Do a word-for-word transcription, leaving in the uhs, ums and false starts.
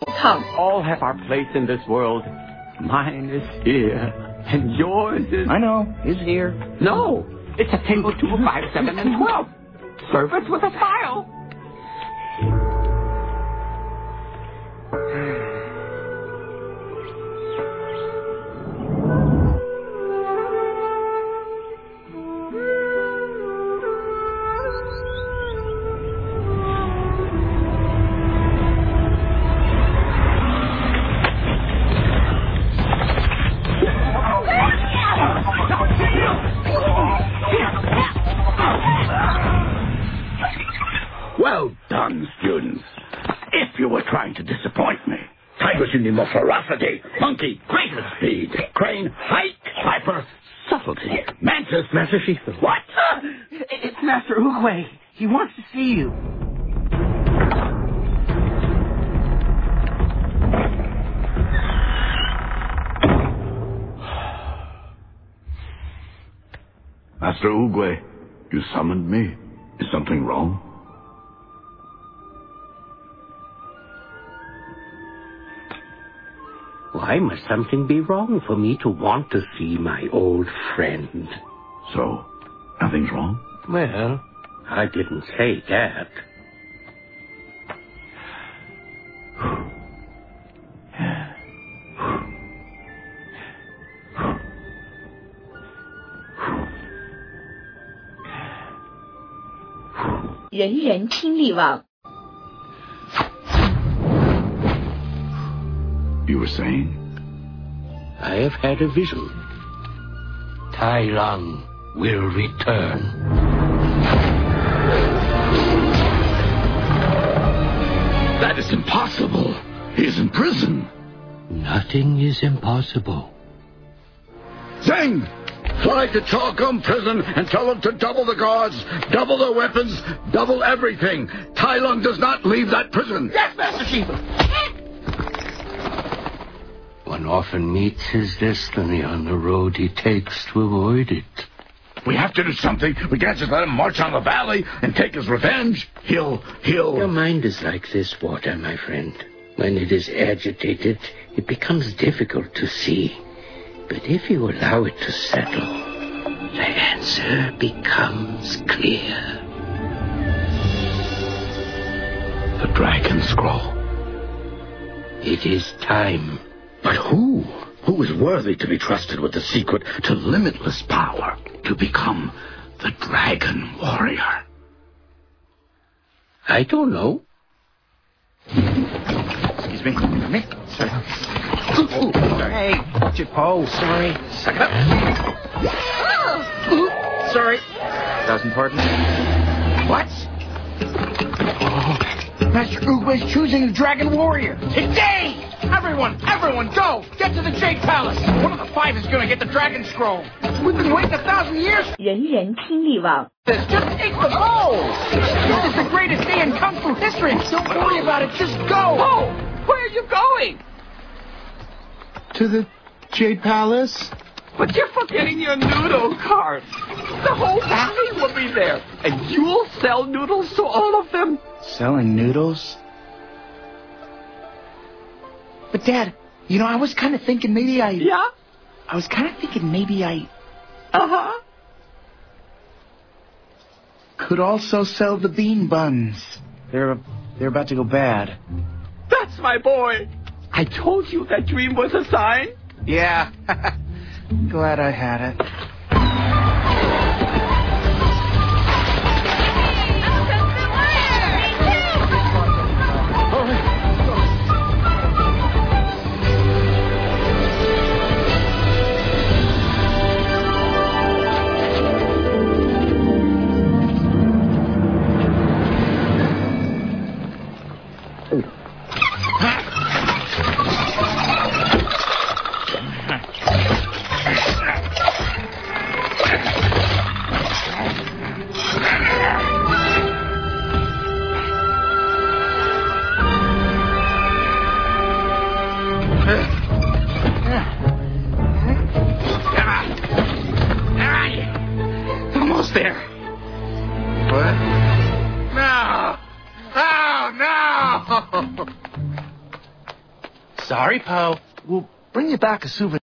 All have our place in this world. Mine is here, and yours is... I know, is here. No, it's at table two, five, seven, and twelve. Serve it with a smile. Well done, students. If you were trying to disappoint me, tigers, you need more ferocity. Monkey, greater speed. Crane, height. Viper, subtlety. Mantis, Master Shifu. What? Uh, it's Master Oogway. He wants to see you. Master Oogway, you summoned me. Is something wrong? Why must something be wrong for me to want to see my old friend? So, nothing's wrong? Well, I didn't say that. You were saying? I have had a vision. Tai Lung will return. That is impossible. He is in prison. Nothing is impossible. Zhang! Fly to Chalcom prison and tell them to double the guards, double their weapons, double everything. Tai Lung does not leave that prison. Yes, Master Shifu. One often meets his destiny on the road he takes to avoid it. We have to do something. We can't just let him march on the valley and take his revenge. He'll, he'll... Your mind is like this water, my friend. When it is agitated, it becomes difficult to see. But if you allow it to settle, the answer becomes clear. The Dragon Scroll. It is time. But who? Who is worthy to be trusted with the secret to limitless power, to become the Dragon Warrior? I don't know. Excuse me. Me? Sorry. Ooh, ooh. Hey, watch it, Poe. Sorry. Suck up. Ooh, sorry. Doesn't pardon. What? Oh, Master Oogway's choosing the Dragon Warrior. Today! Everyone, everyone, go! Get to the Jade Palace! One of the five is gonna get the Dragon Scroll. We've been waiting a thousand years. 人人听力网 Just take the bow! This is the greatest day in Kung Fu history. Don't worry about it, just go! Oh, where are you going? To the Jade Palace? But you're forgetting your noodle cart. The whole valley will be there, and you'll sell noodles to all of them. Selling noodles? But, Dad, you know, I was kind of thinking maybe I... Yeah? I was kind of thinking maybe I... Uh-huh. Could also sell the bean buns. They're, they're about to go bad. That's my boy. I told you that dream was a sign. Yeah. Glad I had it. Almost there. What? No! Oh, no! Sorry, Poe. We'll bring you back a souvenir.